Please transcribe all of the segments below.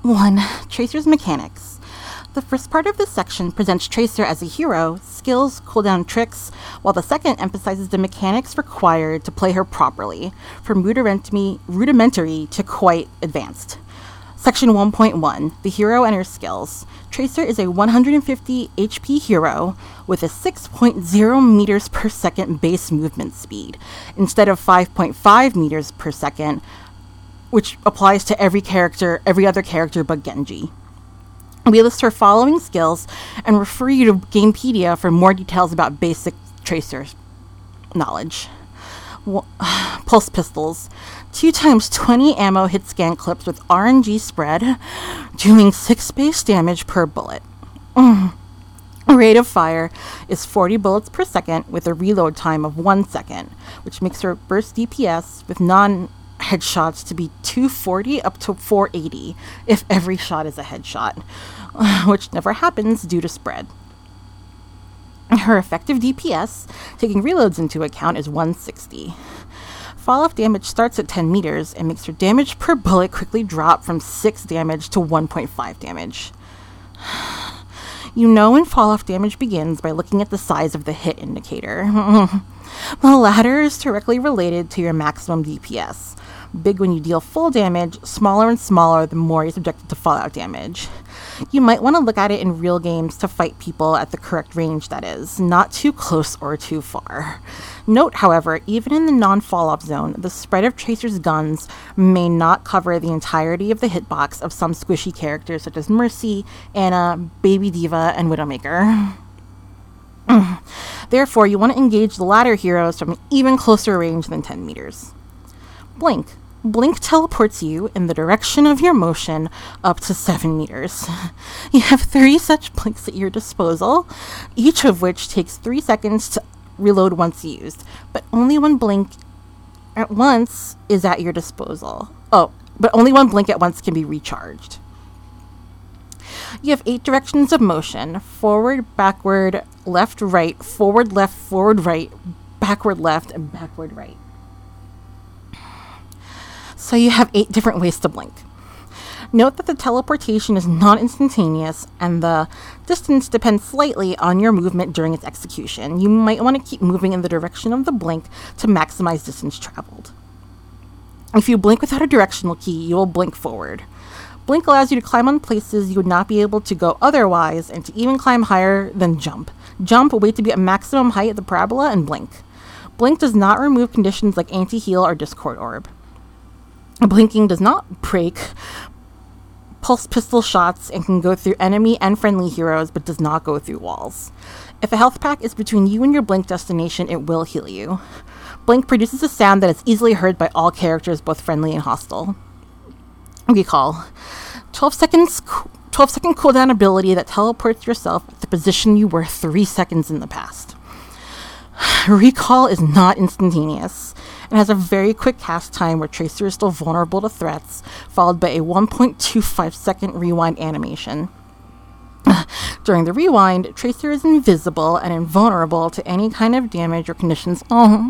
1. Tracer's mechanics. The first part of this section presents Tracer as a hero, skills, cooldown tricks, while the second emphasizes the mechanics required to play her properly, from rudimentary to quite advanced. Section 1.1, the hero and her skills. Tracer is a 150 HP hero with a 6.0 meters per second base movement speed, instead of 5.5 meters per second, which applies to every other character but Genji. We list her following skills and refer you to Gamepedia for more details about basic Tracer knowledge. Pulse pistols. 2 times 20 ammo hit scan clips with RNG spread, doing 6 base damage per bullet. Rate of fire is 40 bullets per second with a reload time of 1 second, which makes her burst DPS with non-headshots to be 240 up to 480 if every shot is a headshot, which never happens due to spread. Her effective DPS, taking reloads into account, is 160. Fall-off damage starts at 10 meters and makes her damage per bullet quickly drop from 6 damage to 1.5 damage. You know when fall-off damage begins by looking at the size of the hit indicator. The latter is directly related to your maximum DPS. Big when you deal full damage, smaller and smaller the more you're subjected to fallout damage. You might want to look at it in real games to fight people at the correct range, that is, not too close or too far. Note, however, even in the non-fall-off zone, the spread of Tracer's guns may not cover the entirety of the hitbox of some squishy characters such as Mercy, Ana, Baby D.Va, and Widowmaker. Therefore, you want to engage the latter heroes from an even closer range than 10 meters. Blink. Blink teleports you in the direction of your motion up to 7 meters. You have 3 such blinks at your disposal, each of which takes 3 seconds to reload once used, but only one blink at once is at your disposal. But only one blink at once can be recharged. You have 8 directions of motion: forward, backward, left, right, forward, right, backward, left, and backward, right. So you have 8 different ways to blink. Note that the teleportation is not instantaneous and the distance depends slightly on your movement during its execution. You might want to keep moving in the direction of the blink to maximize distance traveled. If you blink without a directional key, you will blink forward. Blink allows you to climb on places you would not be able to go otherwise, and to even climb higher than jump. Jump, wait to be at maximum height of the parabola, and blink. Blink does not remove conditions like anti-heal or Discord Orb. Blinking does not break pulse pistol shots and can go through enemy and friendly heroes, but does not go through walls. If a health pack is between you and your blink destination, it will heal you. Blink produces a sound that is easily heard by all characters, both friendly and hostile. Recall. 12-second cooldown ability that teleports yourself at the position you were 3 seconds in the past. Recall is not instantaneous and has a very quick cast time where Tracer is still vulnerable to threats, followed by a 1.25 second rewind animation. During the rewind, Tracer is invisible and invulnerable to any kind of damage or conditions,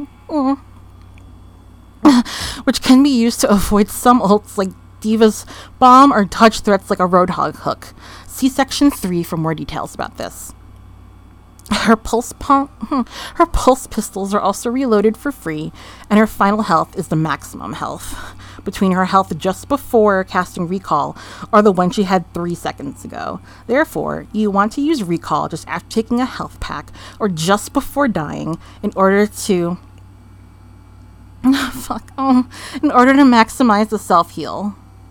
which can be used to avoid some ults like D.Va's bomb or dodge threats like a Roadhog hook. See section 3 for more details about this. Her pulse pistols are also reloaded for free, and her final health is the maximum health. Between her health just before casting Recall or the one she had 3 seconds ago. Therefore, you want to use Recall just after taking a health pack or just before dying in order to maximize the self-heal.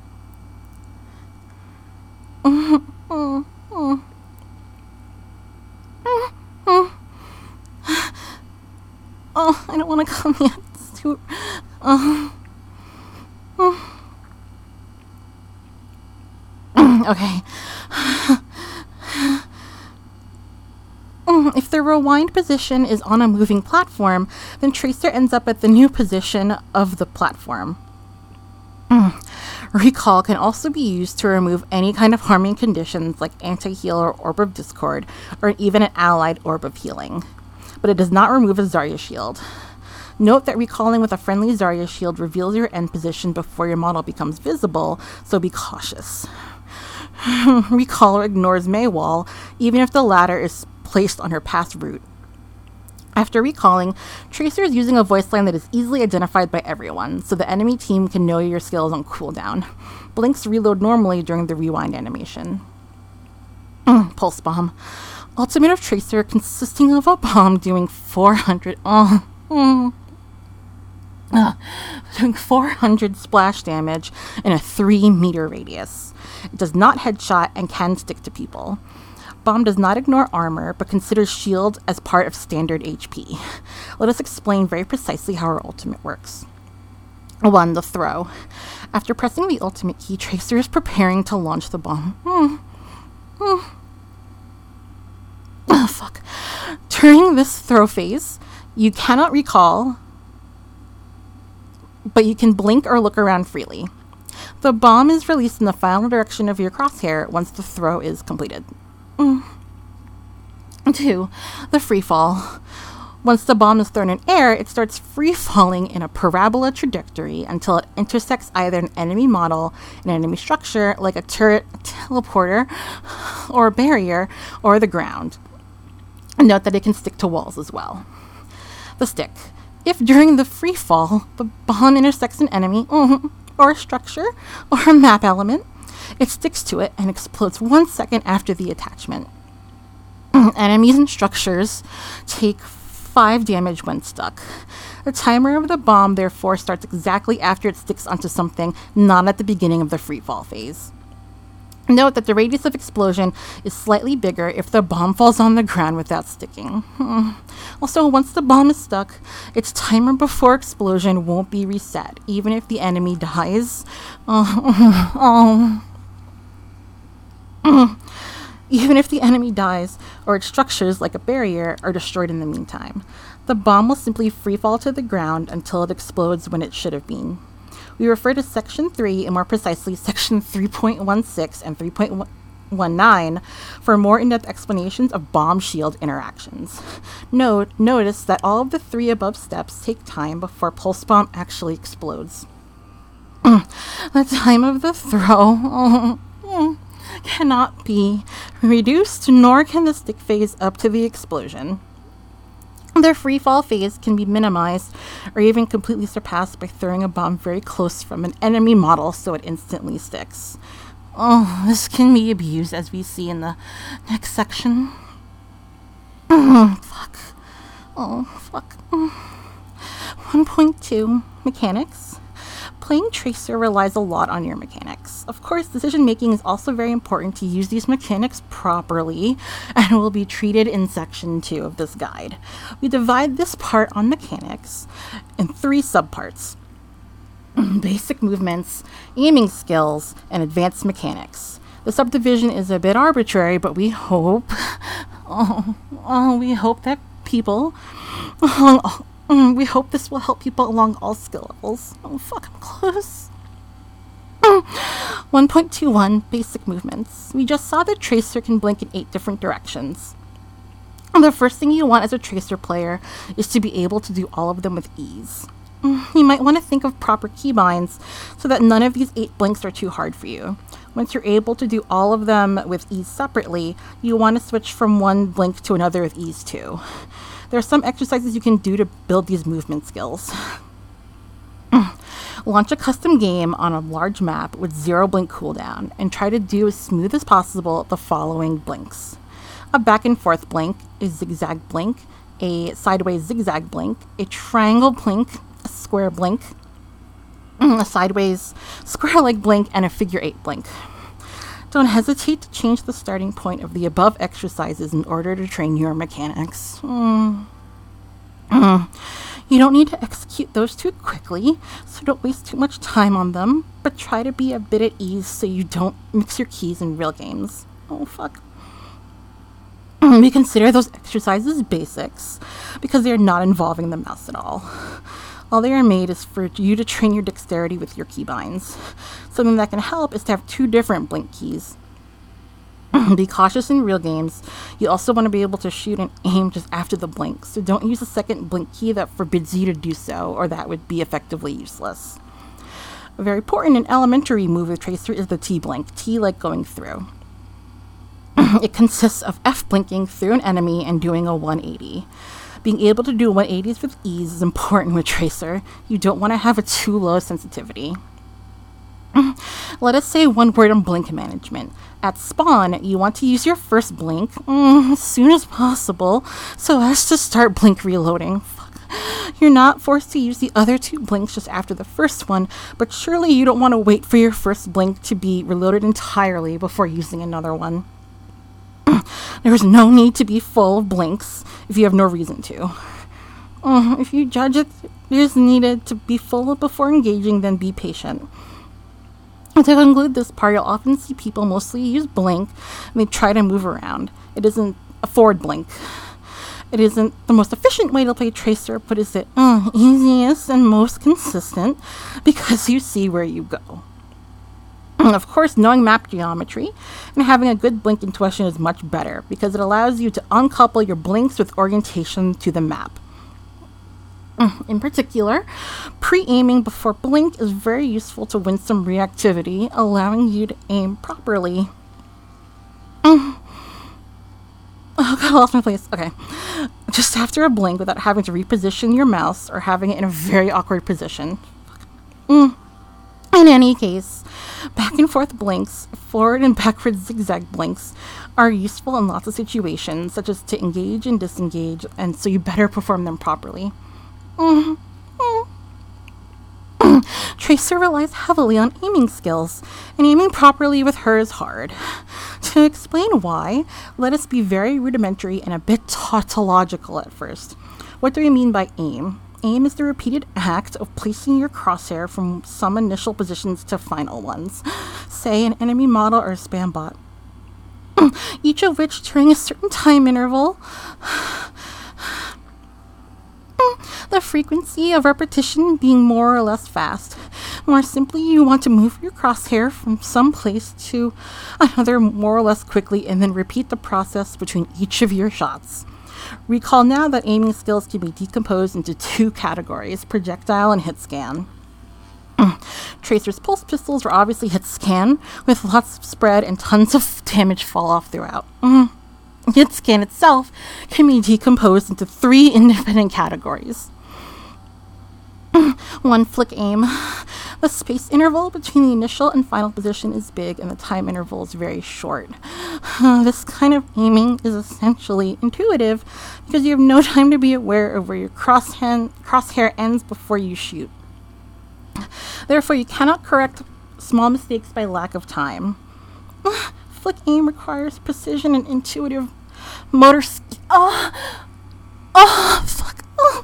I don't want to come yet. It's too... Okay. If the rewind position is on a moving platform, then Tracer ends up at the new position of the platform. Recall can also be used to remove any kind of harming conditions like anti-heal or Orb of Discord, or even an allied Orb of Healing. But it does not remove a Zarya shield. Note that recalling with a friendly Zarya shield reveals your end position before your model becomes visible, so be cautious. Recaller ignores Maywall, even if the latter is placed on her past route. After recalling, Tracer is using a voice line that is easily identified by everyone, so the enemy team can know your skill is on cooldown. Blinks reload normally during the rewind animation. Pulse Bomb. Ultimate of Tracer consisting of a bomb doing 400 splash damage in a 3-meter radius. It does not headshot and can stick to people. Bomb does not ignore armor, but considers shield as part of standard HP. Let us explain very precisely how our ultimate works. 1. The throw. After pressing the ultimate key, Tracer is preparing to launch the bomb. Oh, fuck. During this throw phase, you cannot recall, but you can blink or look around freely. The bomb is released in the final direction of your crosshair once the throw is completed. 2. The free fall. Once the bomb is thrown in air, it starts free falling in a parabola trajectory until it intersects either an enemy model, an enemy structure like a turret, a teleporter, or a barrier, or the ground. Note that it can stick to walls as well. The stick. If during the free fall, the bomb intersects an enemy, or a structure, or a map element, it sticks to it and explodes 1 second after the attachment. Enemies and structures take 5 damage when stuck. The timer of the bomb, therefore, starts exactly after it sticks onto something, not at the beginning of the free fall phase. Note that the radius of explosion is slightly bigger if the bomb falls on the ground without sticking. Also, once the bomb is stuck, its timer before explosion won't be reset, even if the enemy dies. Even if the enemy dies, or its structures, like a barrier, are destroyed in the meantime. The bomb will simply freefall to the ground until it explodes when it should have been. We refer to Section 3, and more precisely Section 3.16 and 3.19, for more in-depth explanations of bomb-shield interactions. Notice that all of the 3 above steps take time before Pulse Bomb actually explodes. The time of the throw cannot be reduced, nor can the stick phase up to the explosion. Their free fall phase can be minimized or even completely surpassed by throwing a bomb very close from an enemy model so it instantly sticks. This can be abused, as we see in the next section. Fuck. 1.2 Mechanics. Playing Tracer relies a lot on your mechanics. Of course, decision making is also very important to use these mechanics properly, and will be treated in Section 2 of this guide. We divide this part on mechanics in 3 subparts: basic movements, aiming skills, and advanced mechanics. The subdivision is a bit arbitrary, but we hope that people we hope this will help people along all skill levels. I'm close. 1.21 Basic movements. We just saw that Tracer can blink in 8 different directions. The first thing you want as a Tracer player is to be able to do all of them with ease. You might want to think of proper keybinds so that none of these 8 blinks are too hard for you. Once you're able to do all of them with ease separately, you want to switch from one blink to another with ease too. There are some exercises you can do to build these movement skills. Launch a custom game on a large map with 0 blink cooldown and try to do as smooth as possible the following blinks: a back and forth blink, a zigzag blink, a sideways zigzag blink, a triangle blink, a square blink, a sideways square leg blink, and a figure 8 blink. Don't hesitate to change the starting point of the above exercises in order to train your mechanics. You don't need to execute those too quickly, so don't waste too much time on them, but try to be a bit at ease so you don't mix your keys in real games. We consider those exercises basics because they are not involving the mouse at all. All they are made is for you to train your dexterity with your keybinds. Something that can help is to have 2 different blink keys. Be cautious in real games. You also want to be able to shoot and aim just after the blink, so don't use a second blink key that forbids you to do so, or that would be effectively useless. A very important and elementary move with Tracer is the T-blink, T like going through. It consists of F-blinking through an enemy and doing a 180. Being able to do 180s with ease is important with Tracer. You don't want to have a too low sensitivity. Let us say one word on blink management. At spawn, you want to use your first blink as soon as possible so as to start blink reloading. You're not forced to use the other 2 blinks just after the first one, but surely you don't want to wait for your first blink to be reloaded entirely before using another one. There is no need to be full of blinks if you have no reason to. If you judge it is needed to be full before engaging, then be patient. To conclude this part, you'll often see people mostly use blink and they try to move around. It isn't a forward blink. It isn't the most efficient way to play Tracer, but is it easiest and most consistent because you see where you go. Of course, knowing map geometry and having a good blink intuition is much better because it allows you to uncouple your blinks with orientation to the map. In particular, pre-aiming before blink is very useful to win some reactivity, allowing you to aim properly. Oh god, I lost my place. Okay. Just after a blink without having to reposition your mouse or having it in a very awkward position. In any case, back and forth blinks, forward and backward zigzag blinks are useful in lots of situations, such as to engage and disengage, and so you better perform them properly. Tracer relies heavily on aiming skills, and aiming properly with her is hard. To explain why, let us be very rudimentary and a bit tautological at first. What do we mean by aim? Aim is the repeated act of placing your crosshair from some initial positions to final ones, say an enemy model or a spam bot, each of which during a certain time interval. The frequency of repetition being more or less fast. More simply, you want to move your crosshair from some place to another more or less quickly and then repeat the process between each of your shots. Recall now that aiming skills can be decomposed into 2 categories, projectile and hit scan. Tracer's pulse pistols were obviously hit scan, with lots of spread and tons of damage fall off throughout. Hit scan itself can be decomposed into 3 independent categories. 1 flick aim. The space interval between the initial and final position is big and the time interval is very short. This kind of aiming is essentially intuitive because you have no time to be aware of where your crosshair ends before you shoot. Therefore, you cannot correct small mistakes by lack of time. Flick aim requires precision and intuitive motor skill. Fuck.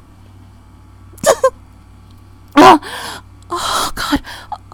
Oh god.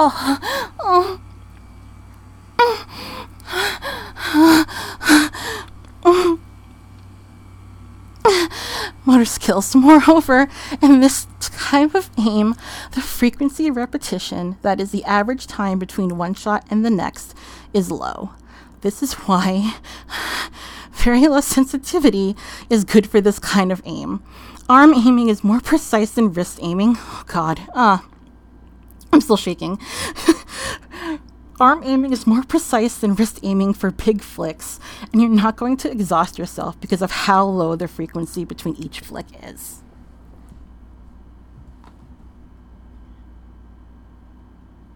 Motor skills. Moreover, in this type of aim, the frequency of repetition, that is the average time between one shot and the next, is low. This is why very low sensitivity is good for this kind of aim. Arm aiming is more precise than wrist aiming. Oh god. I'm still shaking. Arm aiming is more precise than wrist aiming for big flicks, and you're not going to exhaust yourself because of how low the frequency between each flick is.